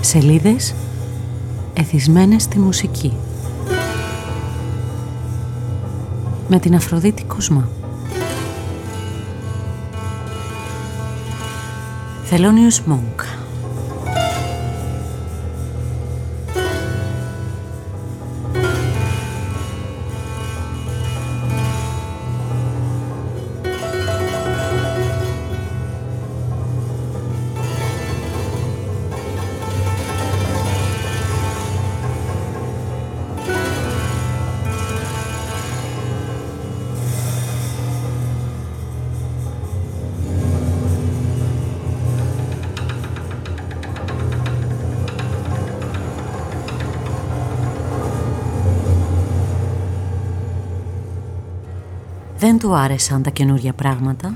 Σελίδες εθισμένες στη μουσική. Με την Αφροδίτη Κοσμά. Thelonious Monk. Δεν του άρεσαν τα καινούργια πράγματα.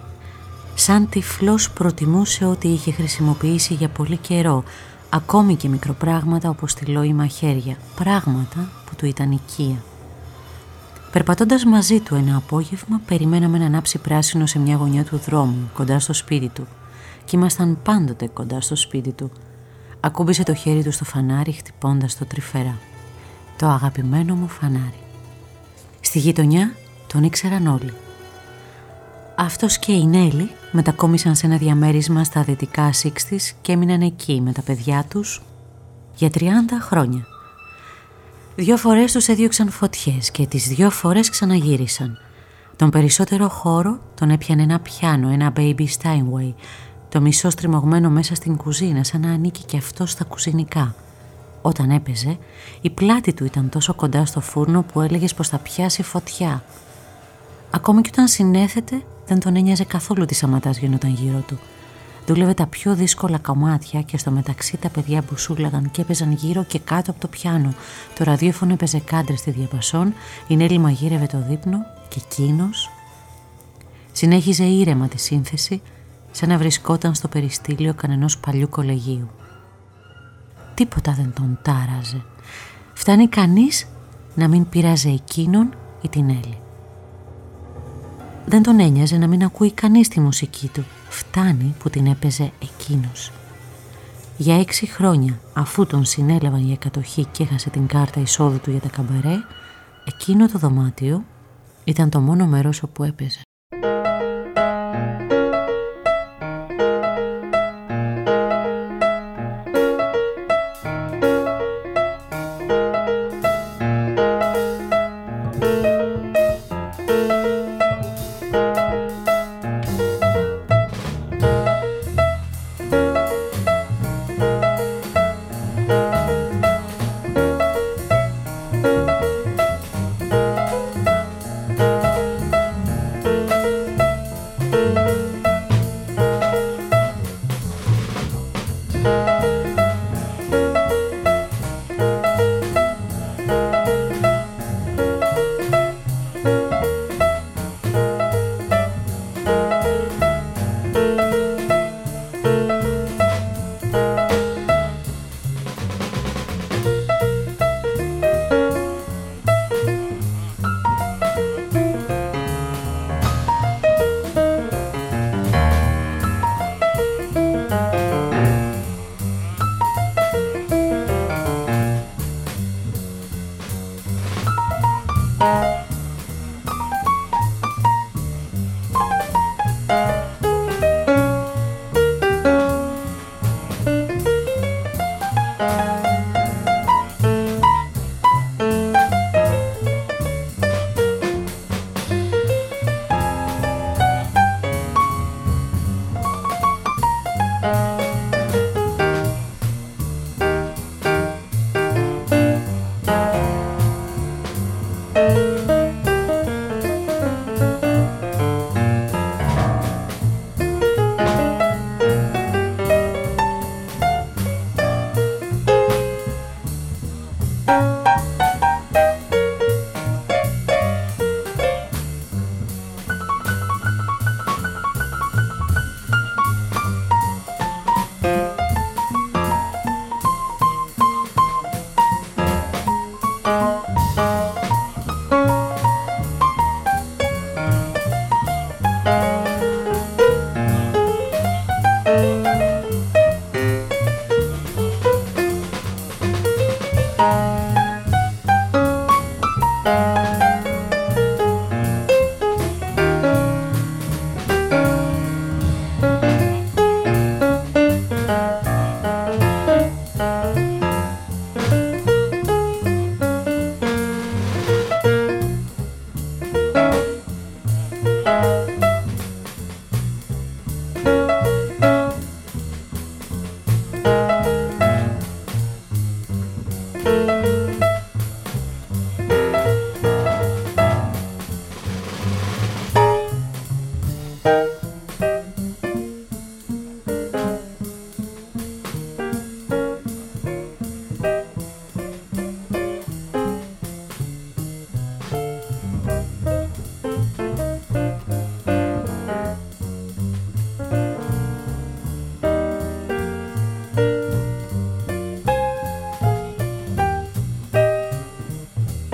Σαν τυφλός προτιμούσε ό,τι είχε χρησιμοποιήσει για πολύ καιρό, ακόμη και μικροπράγματα όπως τυλό ή μαχαίρια, πράγματα που του ήταν οικεία. Περπατώντας μαζί του ένα απόγευμα, περιμέναμε να ανάψει πράσινο σε μια γωνιά του δρόμου, κοντά στο σπίτι του, και ήμασταν πάντοτε κοντά στο σπίτι του. Ακούμπησε το χέρι του στο φανάρι, χτυπώντας το τρυφερά. Το αγαπημένο μου φανάρι. Στη γειτονιά τον ήξεραν όλοι. Αυτός και η Νέλη μετακόμισαν σε ένα διαμέρισμα στα δυτικά Sixties και έμειναν εκεί με τα παιδιά τους για 30 χρόνια. 2 φορές τους έδιωξαν φωτιές και τις 2 φορές ξαναγύρισαν. Τον περισσότερο χώρο τον έπιανε ένα πιάνο, ένα Baby Steinway, το μισό στριμωγμένο μέσα στην κουζίνα, σαν να ανήκει και αυτό στα κουζινικά. Όταν έπαιζε, η πλάτη του ήταν τόσο κοντά στο φούρνο που έλεγες πως θα πιάσει φωτιά. Ακόμη και όταν συνέθετε, δεν τον ένοιαζε καθόλου τι σαματάς γινόταν γύρω του. Δούλευε τα πιο δύσκολα κομμάτια και στο μεταξύ τα παιδιά μπουσούλαγαν και έπαιζαν γύρω και κάτω από το πιάνο. Το ραδιόφωνο έπαιζε κάντρες στη διαπασόν, η Νέλη μαγείρευε το δείπνο και εκείνος συνέχιζε ήρεμα τη σύνθεση, σαν να βρισκόταν στο περιστήλιο κανενός παλιού κολεγίου. Τίποτα δεν τον τάραζε. Φτάνει κανείς να μην πειράζε εκείνον ή την Νέλη. Δεν τον ένοιαζε να μην ακούει κανείς τη μουσική του. Φτάνει που την έπαιζε εκείνος. Για 6 χρόνια, αφού τον συνέλαβαν για κατοχή και έχασε την κάρτα εισόδου του για τα καμπαρέ, εκείνο το δωμάτιο ήταν το μόνο μέρος όπου έπαιζε.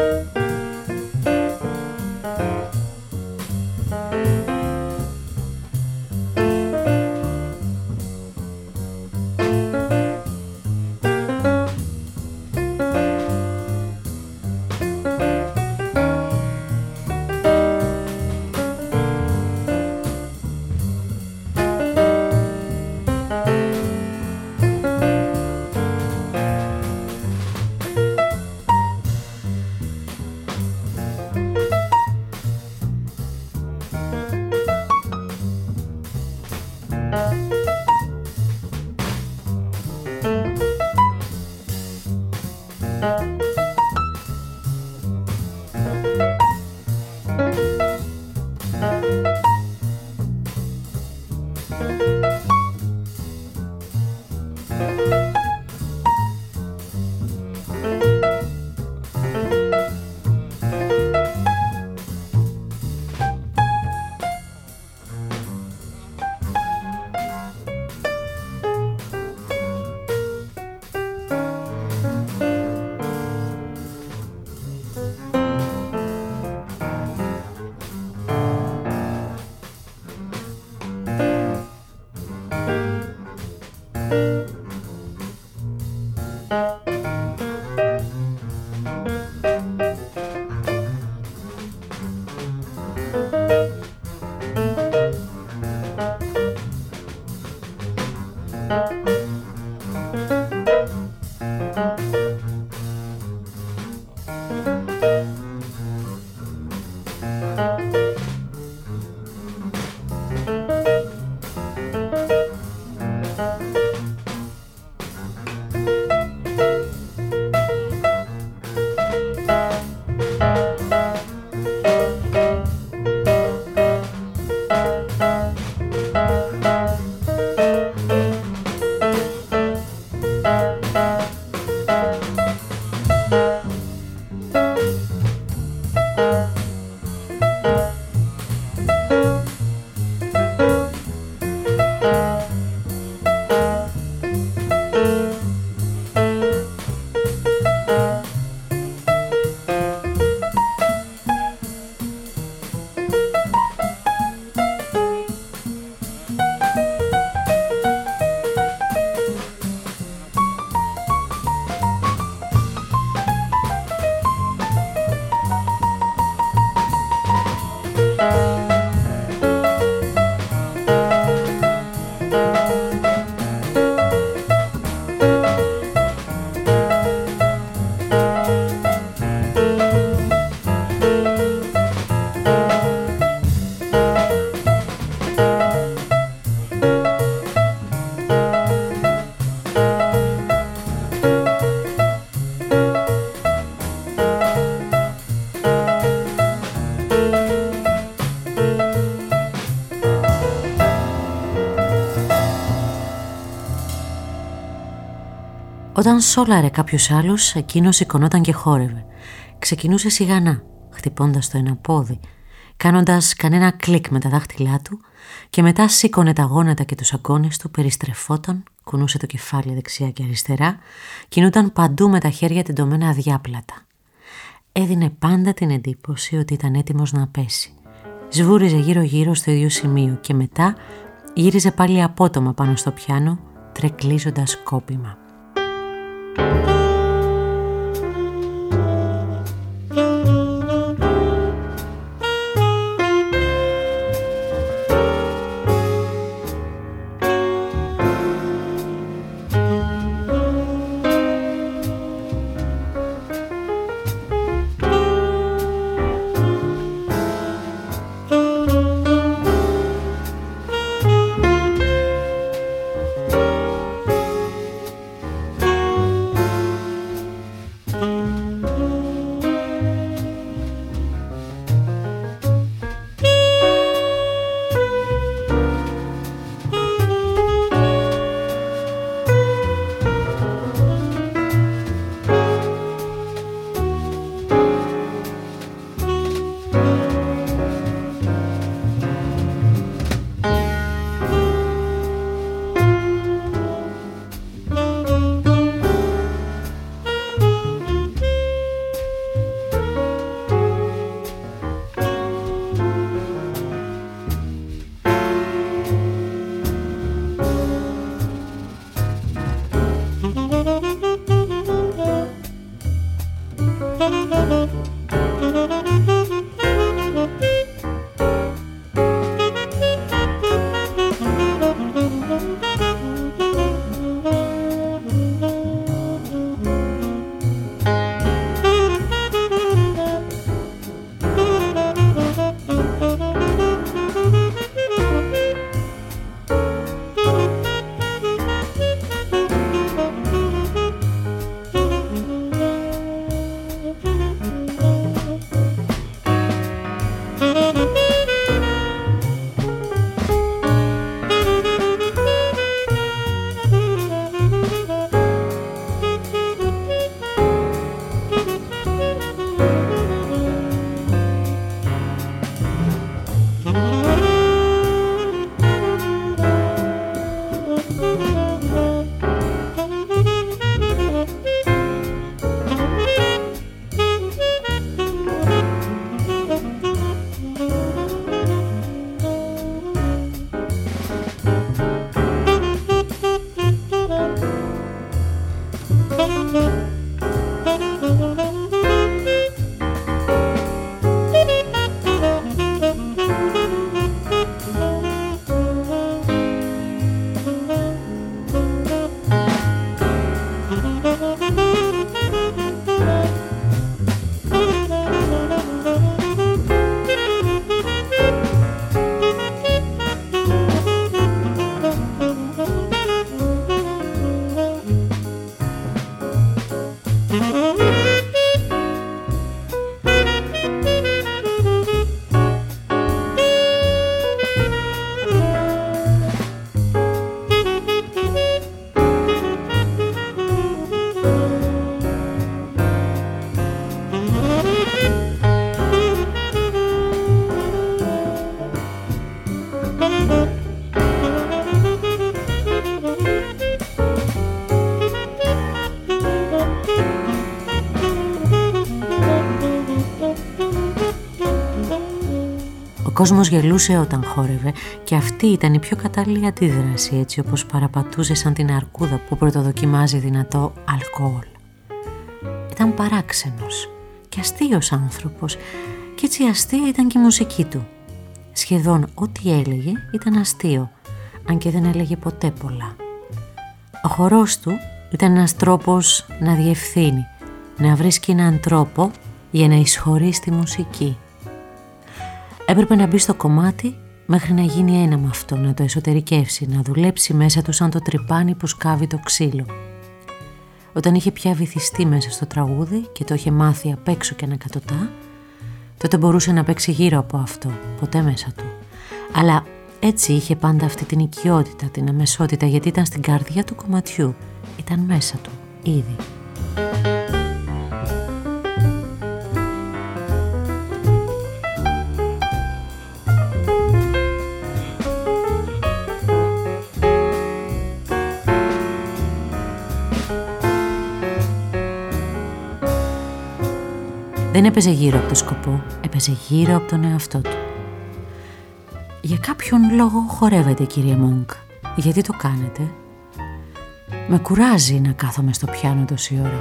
Όταν σόλαρε κάποιος άλλος, εκείνος σηκωνόταν και χόρευε. Ξεκινούσε σιγανά, χτυπώντας το ένα πόδι, κάνοντας κανένα κλικ με τα δάχτυλά του και μετά σήκωνε τα γόνατα και τους αγκώνες του, περιστρεφόταν, κουνούσε το κεφάλι δεξιά και αριστερά, κινούταν παντού με τα χέρια τεντωμένα αδιάπλατα. Έδινε πάντα την εντύπωση ότι ήταν έτοιμος να πέσει. Σβούριζε γύρω-γύρω στο ίδιο σημείο και μετά γύριζε πάλι απότομα πάνω στο πιάνο, τρεκλίζοντας σκόπιμα. κόσμος γελούσε όταν χόρευε και αυτή ήταν η πιο κατάλληλη αντίδραση, έτσι όπως παραπατούσε σαν την αρκούδα που πρωτοδοκιμάζει δυνατό αλκοόλ. Ήταν παράξενος και αστείος άνθρωπος και έτσι αστεία ήταν και η μουσική του. Σχεδόν ό,τι έλεγε ήταν αστείο, αν και δεν έλεγε ποτέ πολλά. Ο χορός του ήταν ένας τρόπος να διευθύνει, να βρίσκει έναν τρόπο για να εισχωρεί στη μουσική. Έπρεπε να μπει στο κομμάτι μέχρι να γίνει ένα με αυτό, να το εσωτερικεύσει, να δουλέψει μέσα του σαν το τρυπάνι που σκάβει το ξύλο. Όταν είχε πια βυθιστεί μέσα στο τραγούδι και το είχε μάθει απ' έξω και ανακατοτά, τότε μπορούσε να παίξει γύρω από αυτό, ποτέ μέσα του. Αλλά έτσι είχε πάντα αυτή την οικειότητα, την αμεσότητα, γιατί ήταν στην καρδιά του κομματιού, ήταν μέσα του, ήδη. Δεν έπαιζε γύρω από το σκοπό, έπαιζε γύρω από τον εαυτό του. Για κάποιον λόγο χορεύετε, κύριε Μόνκ. Γιατί το κάνετε? Με κουράζει να κάθομαι στο πιάνο τόση ώρα.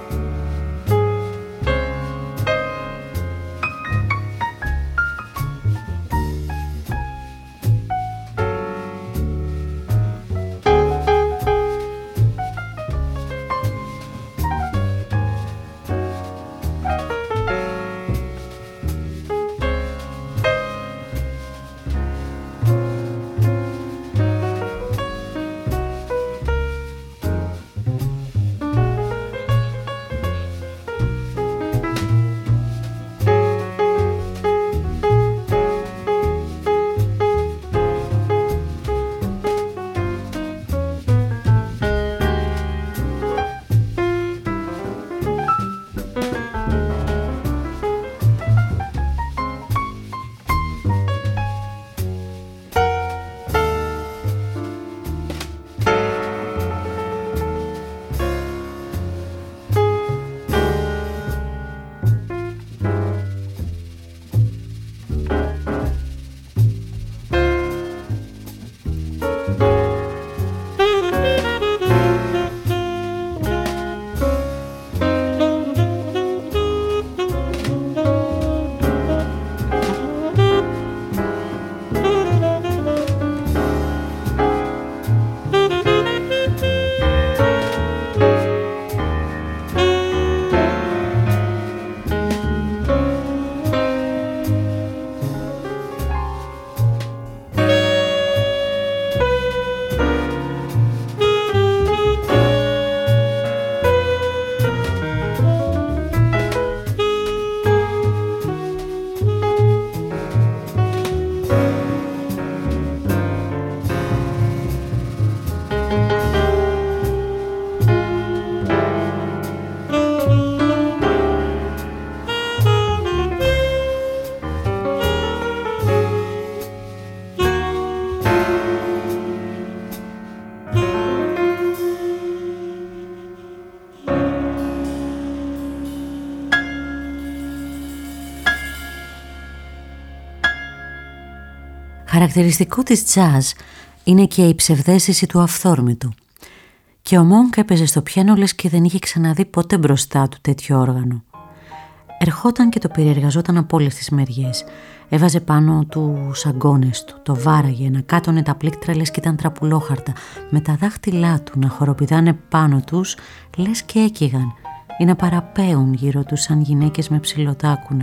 Χαρακτηριστικό της τζαζ είναι και η ψευδαίσθηση του αυθόρμητου. Και ο Μόνκ έπαιζε στο πιάνο λες και δεν είχε ξαναδεί ποτέ μπροστά του τέτοιο όργανο. Ερχόταν και το περιεργαζόταν από όλες τις μεριές. Έβαζε πάνω του σαγκώνες του, το βάραγε, να κάτωνε τα πλήκτρα λες και ήταν τραπουλόχαρτα, με τα δάχτυλά του να χοροπηδάνε πάνω τους λες και έκυγαν ή να παραπέουν γύρω τους σαν γυναίκες με ψιλοτάκουνα.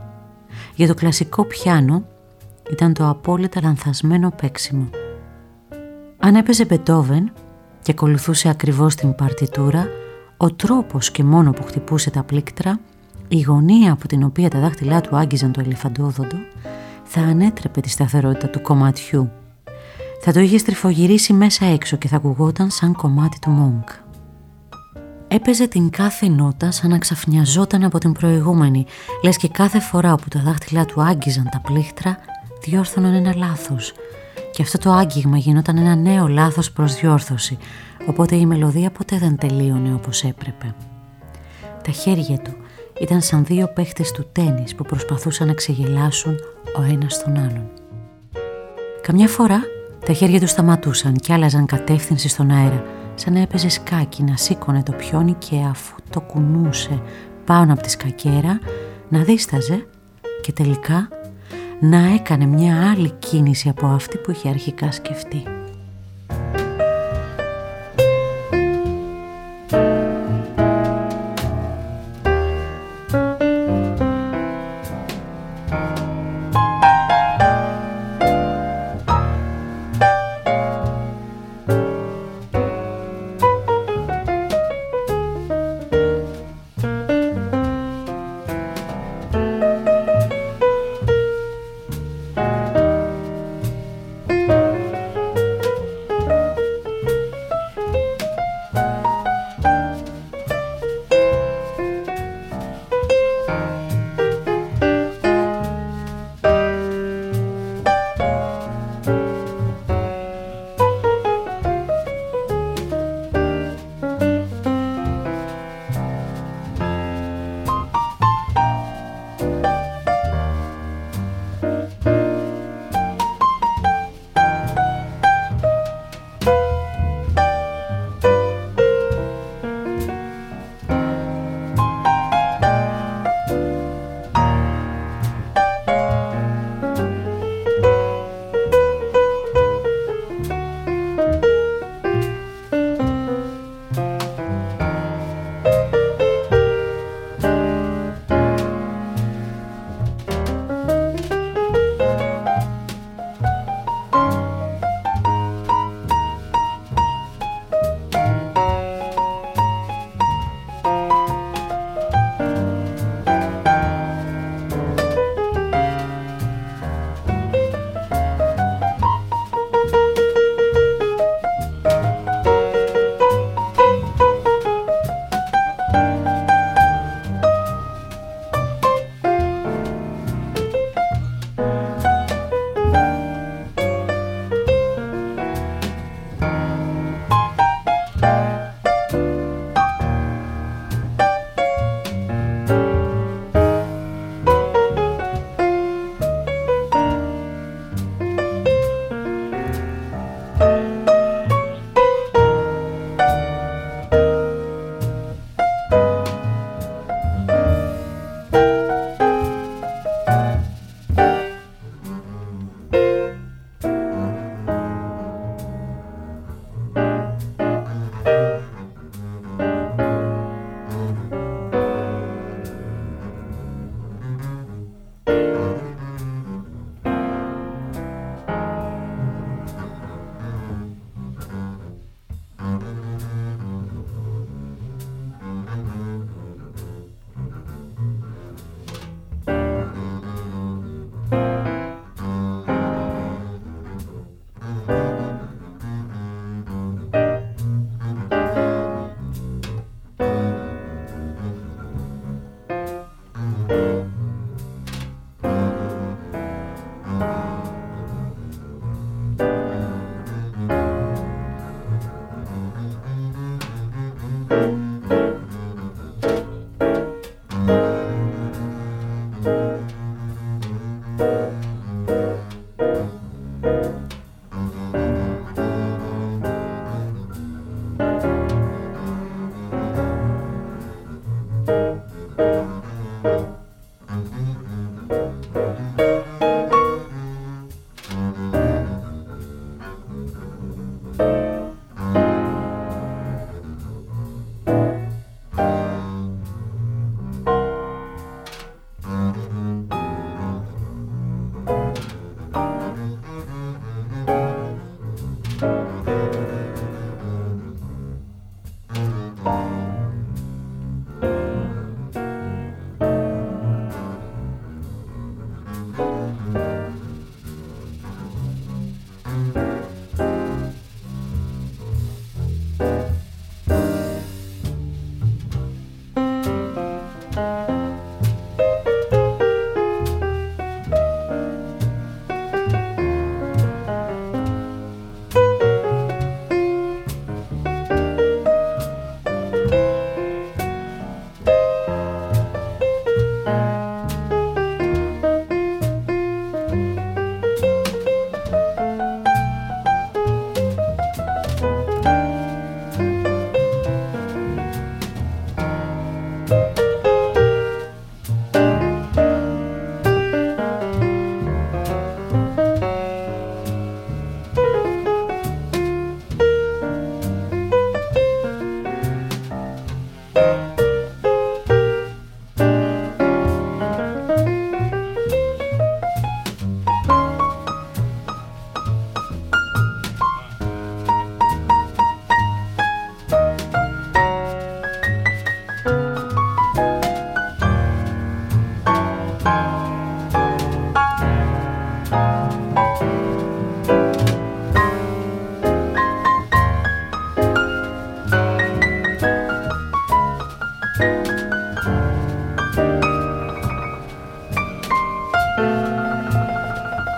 Για το κλασικό πιάνο ήταν το απόλυτα λανθασμένο παίξιμο. Αν έπαιζε Μπετόβεν και ακολουθούσε ακριβώς την παρτιτούρα, ο τρόπος και μόνο που χτυπούσε τα πλήκτρα, η γωνία από την οποία τα δάχτυλά του άγγιζαν το ελεφαντόδοντο, θα ανέτρεπε τη σταθερότητα του κομματιού. Θα το είχε στριφογυρίσει μέσα έξω και θα ακουγόταν σαν κομμάτι του Μόνκ. Έπαιζε την κάθε νότα σαν να ξαφνιαζόταν από την προηγούμενη, λες και κάθε φορά που τα δάχτυλά του άγγιζαν τα πλήκτρα, διόρθωναν ένα λάθος. Και αυτό το άγγιγμα γινόταν ένα νέο λάθος προς διόρθωση, οπότε η μελωδία ποτέ δεν τελείωνε όπως έπρεπε. Τα χέρια του ήταν σαν δύο παίχτες του τένις που προσπαθούσαν να ξεγελάσουν ο ένας στον άλλον. Καμιά φορά τα χέρια του σταματούσαν και άλλαζαν κατεύθυνση στον αέρα, σαν να έπαιζε σκάκι, να σήκωνε το πιόνι και αφού το κουνούσε πάνω από τη σκακέρα να δίσταζε και τελικά να έκανε μια άλλη κίνηση από αυτή που είχε αρχικά σκεφτεί.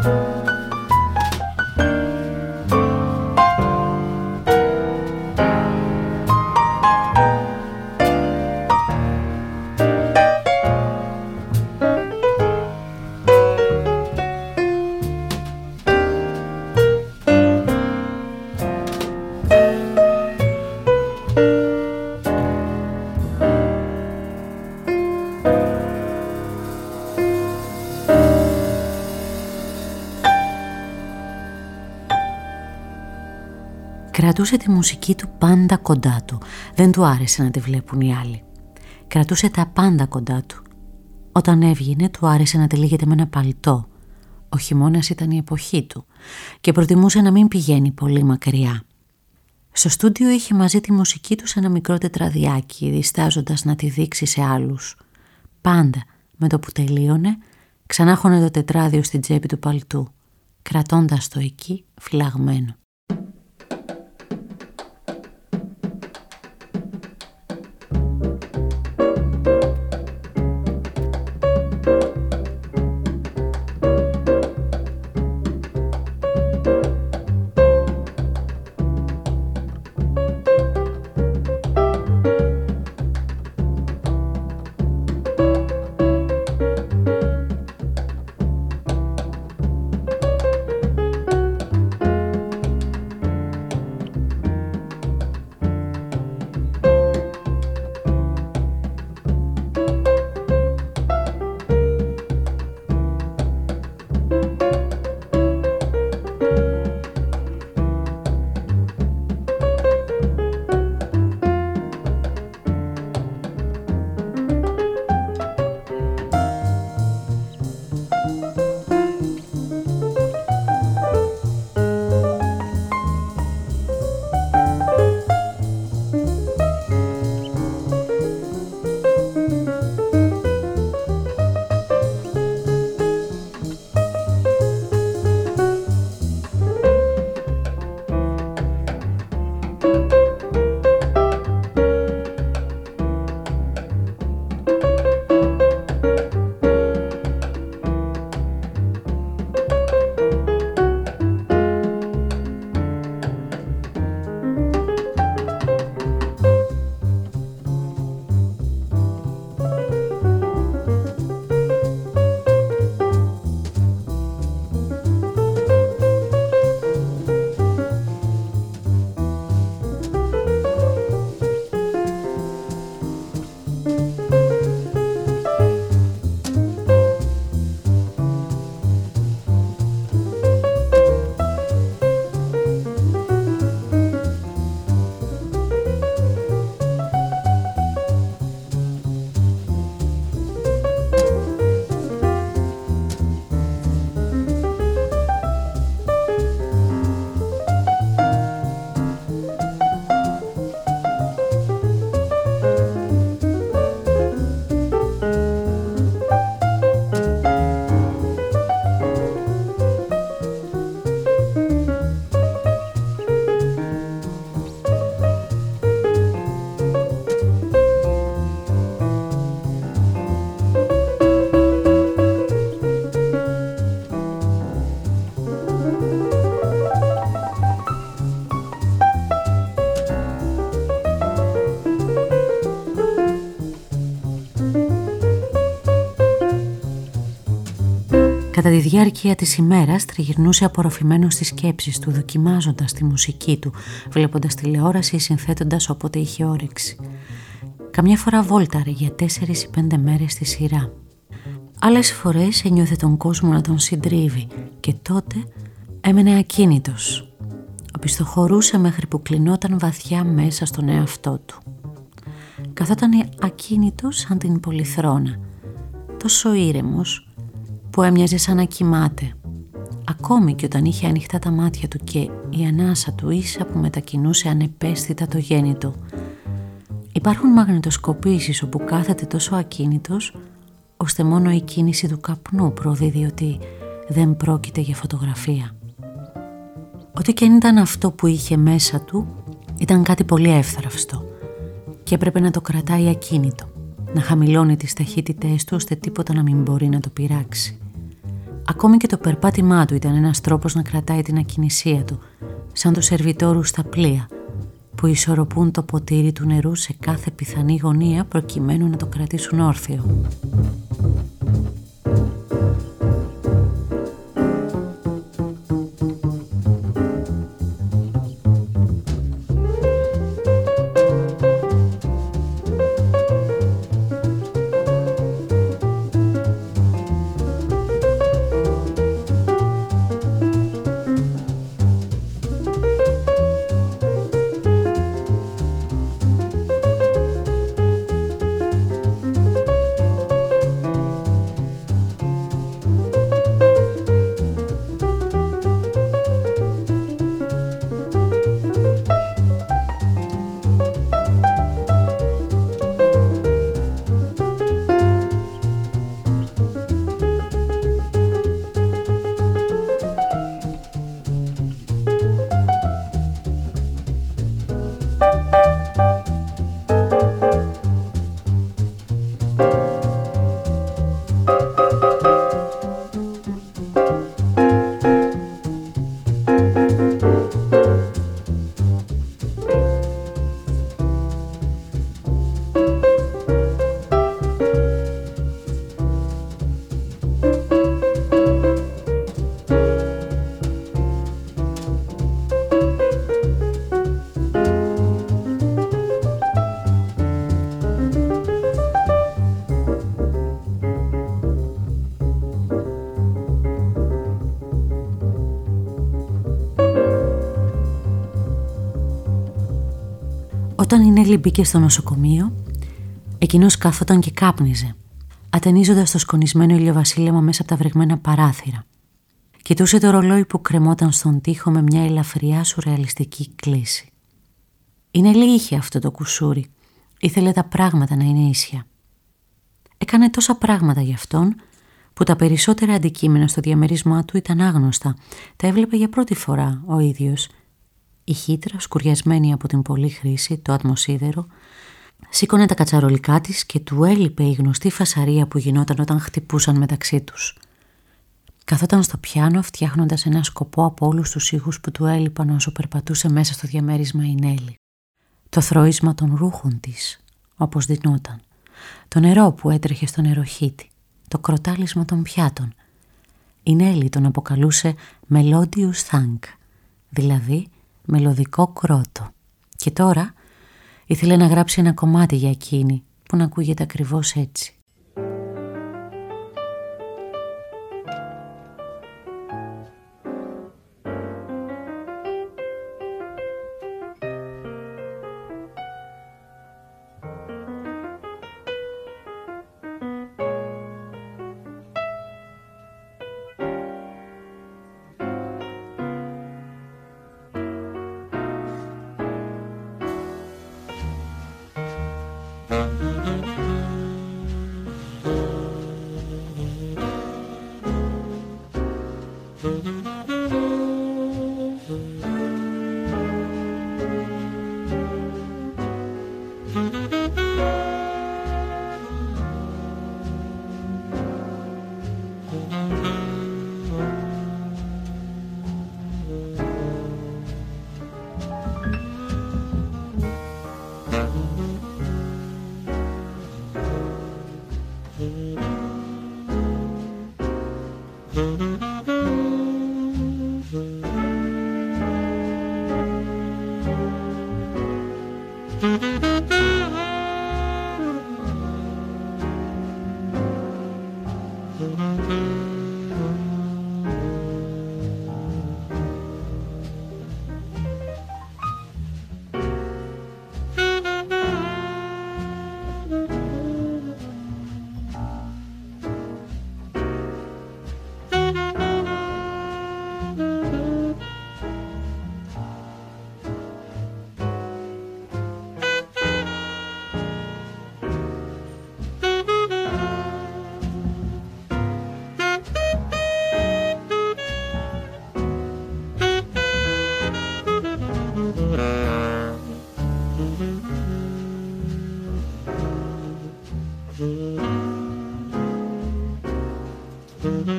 Κρατούσε τη μουσική του πάντα κοντά του. Δεν του άρεσε να τη βλέπουν οι άλλοι. Κρατούσε τα πάντα κοντά του. Όταν έβγαινε, του άρεσε να τυλίγεται με ένα παλτό. Ο χειμώνας ήταν η εποχή του και προτιμούσε να μην πηγαίνει πολύ μακριά. Στο στούντιο είχε μαζί τη μουσική του σε ένα μικρό τετραδιάκι, διστάζοντας να τη δείξει σε άλλους. Πάντα, με το που τελείωνε, ξανάχωνε το τετράδιο στην τσέπη του παλτού, κρατώντας το εκεί φυλαγμένο. Κατά τη διάρκεια της ημέρας τριγυρνούσε απορροφημένος στις σκέψεις του, δοκιμάζοντας τη μουσική του, βλέποντας τηλεόραση ή συνθέτοντας όποτε είχε όρεξη. Καμιά φορά βόλταρε για 4 ή 5 μέρες στη σειρά. Άλλες φορές ένιωθε τον κόσμο να τον συντρίβει και τότε έμενε ακίνητος. Οπισθοχωρούσε μέχρι που κλεινόταν βαθιά μέσα στον εαυτό του. Καθόταν ακίνητος σαν την πολυθρόνα, τόσο ήρεμος που έμοιαζε σαν να κοιμάται, ακόμη και όταν είχε ανοιχτά τα μάτια του και η ανάσα του ίσα που μετακινούσε ανεπαίσθητα το γέννη του. Υπάρχουν μαγνητοσκοπήσεις όπου κάθεται τόσο ακίνητος, ώστε μόνο η κίνηση του καπνού προδίδει ότι δεν πρόκειται για φωτογραφία. Ό,τι και αν ήταν αυτό που είχε μέσα του, ήταν κάτι πολύ εύθραυστο και έπρεπε να το κρατάει ακίνητο, να χαμηλώνει τις ταχύτητές του ώστε τίποτα να μην μπορεί να το πειράξει. Ακόμη και το περπάτημά του ήταν ένας τρόπος να κρατάει την ακινησία του, σαν του σερβιτόρου στα πλοία, που ισορροπούν το ποτήρι του νερού σε κάθε πιθανή γωνία προκειμένου να το κρατήσουν όρθιο. Όταν η Νέλη μπήκε στο νοσοκομείο, εκείνος κάθοταν και κάπνιζε, ατενίζοντας το σκονισμένο ηλιοβασίλεμα μέσα από τα βρεγμένα παράθυρα. Κοιτούσε το ρολόι που κρεμόταν στον τοίχο με μια ελαφριά σουρεαλιστική κλίση. Η Νέλη είχε αυτό το κουσούρι. Ήθελε τα πράγματα να είναι ίσια. Έκανε τόσα πράγματα για αυτόν, που τα περισσότερα αντικείμενα στο διαμέρισμά του ήταν άγνωστα. Τα έβλεπε για πρώτη φορά ο ίδιος. Η χύτρα, σκουριασμένη από την πολλή χρήση, το ατμοσίδερο, σήκωνε τα κατσαρολικά της και του έλειπε η γνωστή φασαρία που γινόταν όταν χτυπούσαν μεταξύ τους. Καθόταν στο πιάνο φτιάχνοντας ένα σκοπό από όλους τους ήχους που του έλειπαν όσο περπατούσε μέσα στο διαμέρισμα η Νέλη. Το θροίσμα των ρούχων της, όπως δινόταν. Το νερό που έτρεχε στο νεροχύτη. Το κροτάλισμα των πιάτων. Η Νέλη τον αποκαλούσε Melodious Thank, δηλαδή μελωδικό κρότο. Και τώρα ήθελε να γράψει ένα κομμάτι για εκείνη που να ακούγεται ακριβώς έτσι.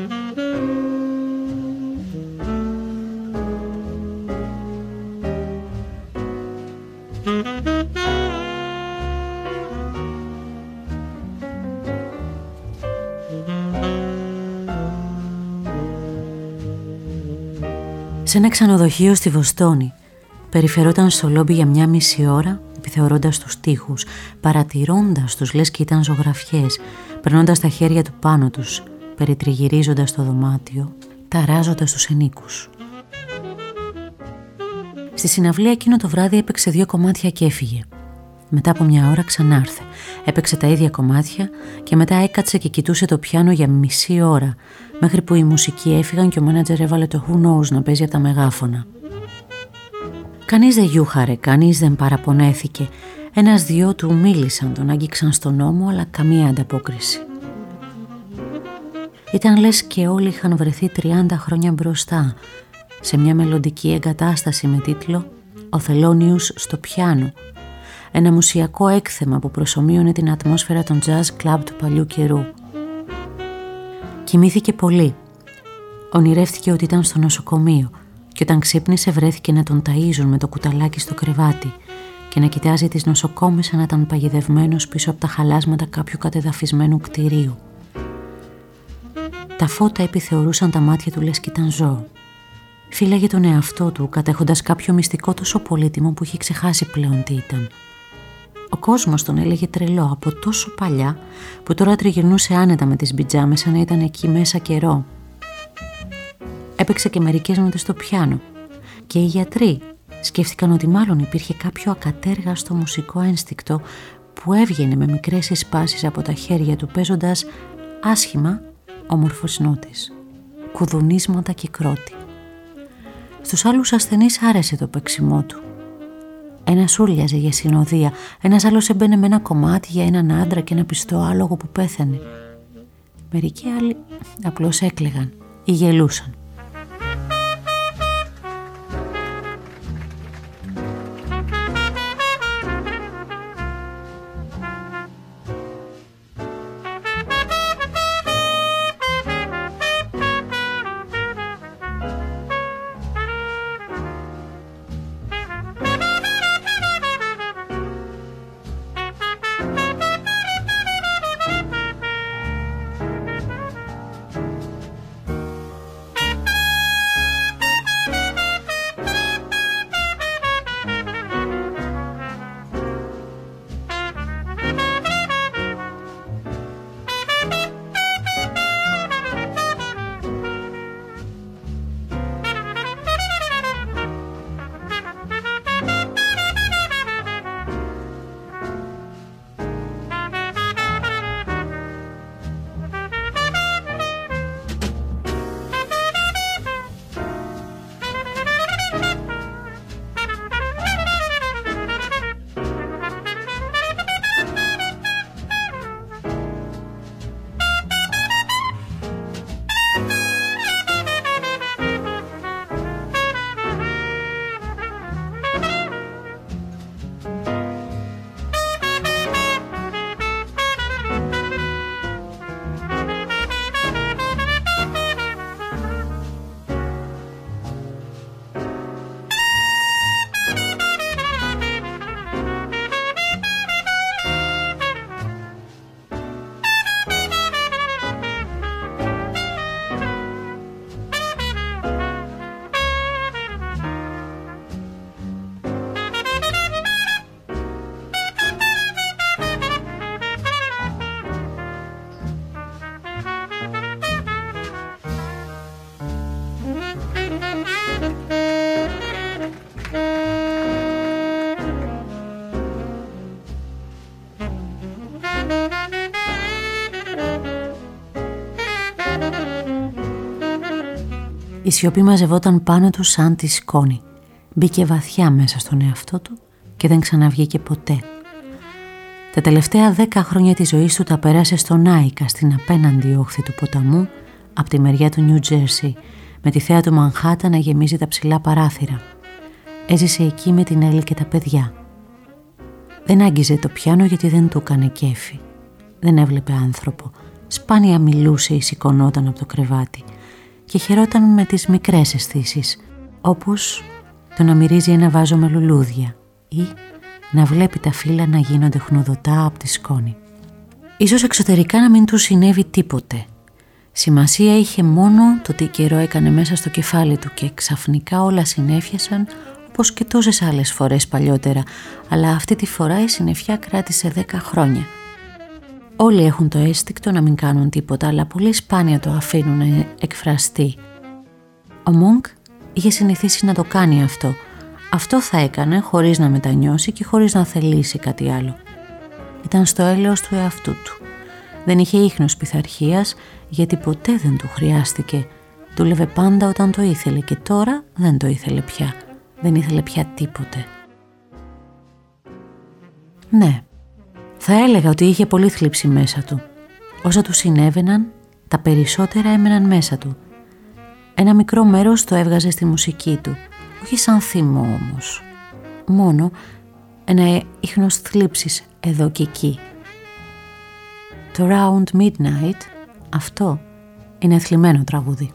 Σε ένα ξενοδοχείο στη Βοστόνη περιφερόταν στο λόμπι για μια μισή ώρα, επιθεωρώντας τους τοίχους, παρατηρώντας τους λες και ήταν ζωγραφιές, περνώντας τα χέρια του πάνω τους, περιτριγυρίζοντας το δωμάτιο, ταράζοντας τους ενίκους. Στη συναυλία εκείνο το βράδυ έπαιξε 2 κομμάτια και έφυγε. Μετά από μια ώρα ξανάρθε, έπαιξε τα ίδια κομμάτια και μετά έκατσε και κοιτούσε το πιάνο για μισή ώρα, μέχρι που οι μουσικοί έφυγαν και ο μάνατζερ έβαλε το Who Knows να παίζει από τα μεγάφωνα. Κανείς δεν γιούχαρε, κανείς δεν παραπονέθηκε. 1-2 του μίλησαν, τον άγγιξαν στον ώμο, αλλά καμία ανταπόκριση. Ήταν λες και όλοι είχαν βρεθεί 30 χρόνια μπροστά, σε μια μελλοντική εγκατάσταση με τίτλο «Ο Θελόνιος στο πιάνο», ένα μουσιακό έκθεμα που προσομοίωνε την ατμόσφαιρα των jazz club του παλιού καιρού. Κοιμήθηκε πολύ. Ονειρεύτηκε ότι ήταν στο νοσοκομείο και όταν ξύπνησε βρέθηκε να τον ταΐζουν με το κουταλάκι στο κρεβάτι και να κοιτάζει τις νοσοκόμες σαν να ήταν παγιδευμένος πίσω από τα χαλάσματα κάποιου κατεδαφισμένου κτηρίου. Τα φώτα επιθεωρούσαν τα μάτια του λες κι ήταν ζώο. Φύλαγε τον εαυτό του κατέχοντας κάποιο μυστικό τόσο πολύτιμο που είχε ξεχάσει πλέον τι ήταν. Ο κόσμος τον έλεγε τρελό από τόσο παλιά που τώρα τριγυρνούσε άνετα με τις πιτζάμες σαν να ήταν εκεί μέσα καιρό. Έπαιξε και μερικές νότες στο πιάνο και οι γιατροί σκέφτηκαν ότι μάλλον υπήρχε κάποιο ακατέργαστο μουσικό ένστικτο που έβγαινε με μικρές εισπάσεις από τα χέρια του παίζοντας άσχημα όμορφες νότες, κουδουνίσματα και κρότη. Στους άλλους ασθενείς άρεσε το παίξιμό του. Ένας ούρλιαζε για συνοδεία, ένας άλλος έμπαινε με ένα κομμάτι για έναν άντρα και ένα πιστό άλογο που πέθανε. Μερικοί άλλοι απλώς έκλαιγαν ή γελούσαν. Η σιωπή μαζευόταν πάνω του σαν τη σκόνη. Μπήκε βαθιά μέσα στον εαυτό του και δεν ξαναβγήκε ποτέ. Τα τελευταία 10 χρόνια της ζωής του τα πέρασε στον Άικα, στην απέναντι όχθη του ποταμού, από τη μεριά του Νιου Τζέρσι, με τη θέα του Μανχάτα να γεμίζει τα ψηλά παράθυρα. Έζησε εκεί με την Έλλη και τα παιδιά. Δεν άγγιζε το πιάνο γιατί δεν του έκανε κέφι. Δεν έβλεπε άνθρωπο. Σπάνια μιλούσε ή σηκωνόταν από το κρεβάτι και χαιρόταν με τις μικρές αισθήσεις, όπως το να μυρίζει ένα βάζο με λουλούδια ή να βλέπει τα φύλλα να γίνονται χνουδωτά από τη σκόνη. Ίσως εξωτερικά να μην του συνέβη τίποτε. Σημασία είχε μόνο το τι καιρό έκανε μέσα στο κεφάλι του και ξαφνικά όλα συνέφιασαν όπως και τόσες άλλες φορές παλιότερα, αλλά αυτή τη φορά η συννεφιά κράτησε 10 χρόνια. Όλοι έχουν το αίσθηκτο να μην κάνουν τίποτα, αλλά πολύ σπάνια το αφήνουν να εκφραστεί. Ο Μονκ είχε συνηθίσει να το κάνει αυτό. Αυτό θα έκανε χωρίς να μετανιώσει και χωρίς να θελήσει κάτι άλλο. Ήταν στο έλεος του εαυτού του. Δεν είχε ίχνος πειθαρχίας, γιατί ποτέ δεν του χρειάστηκε. Δούλευε πάντα όταν το ήθελε και τώρα δεν το ήθελε πια. Δεν ήθελε πια τίποτε. Ναι, θα έλεγα ότι είχε πολύ θλίψη μέσα του. Όσα του συνέβαιναν, τα περισσότερα έμεναν μέσα του. Ένα μικρό μέρος το έβγαζε στη μουσική του, όχι σαν θυμό όμως. Μόνο ένα ίχνος θλίψης εδώ και εκεί. Το Round Midnight, αυτό είναι θλιμμένο τραγούδι.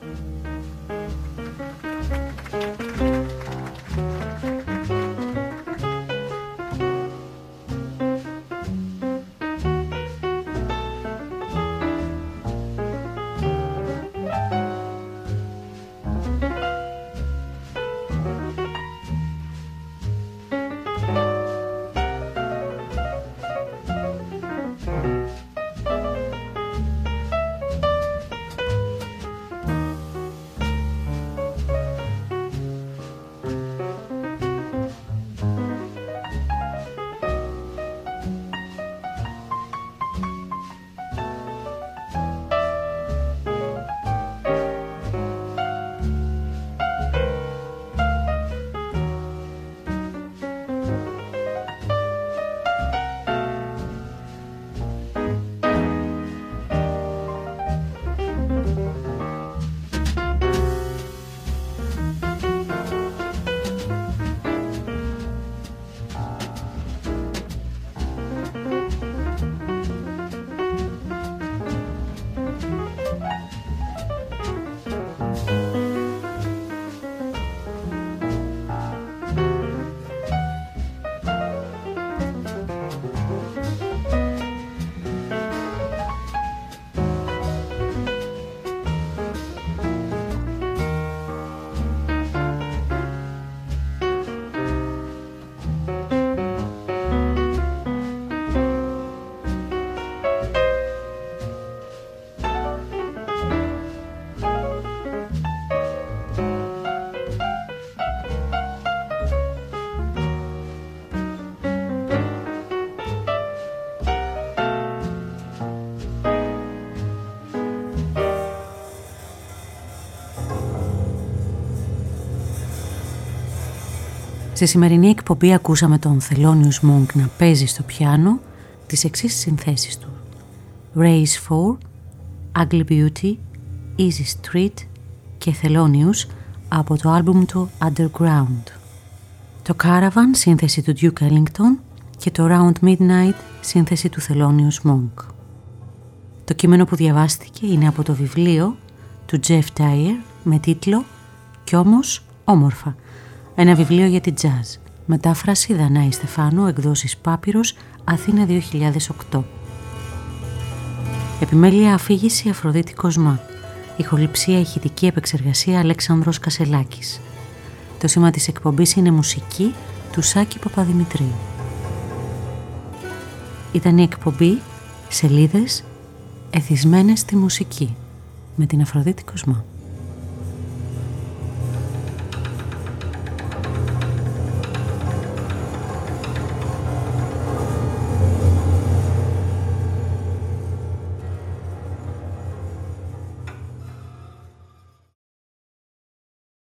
Στη σημερινή εκπομπή ακούσαμε τον Thelonious Monk να παίζει στο πιάνο τις εξής συνθέσεις του: Race 4, Ugly Beauty, Easy Street και Thelonious από το άλμπουμ του Underground. Το Caravan, σύνθεση του Duke Ellington, και το Round Midnight, σύνθεση του Thelonious Monk. Το κείμενο που διαβάστηκε είναι από το βιβλίο του Jeff Dyer με τίτλο «Κι όμως όμορφα», ένα βιβλίο για την jazz. Μετάφραση Δανάη Στεφάνου, εκδόσεις Πάπυρος, Αθήνα 2008. Επιμέλεια αφήγηση Αφροδίτη Κοσμά. Ηχοληψία ηχητική επεξεργασία Αλέξανδρος Κασελάκης. Το σήμα της εκπομπής είναι μουσική του Σάκη Παπαδημητρίου. Ήταν η εκπομπή «Σελίδες εθισμένες στη μουσική» με την Αφροδίτη Κοσμά.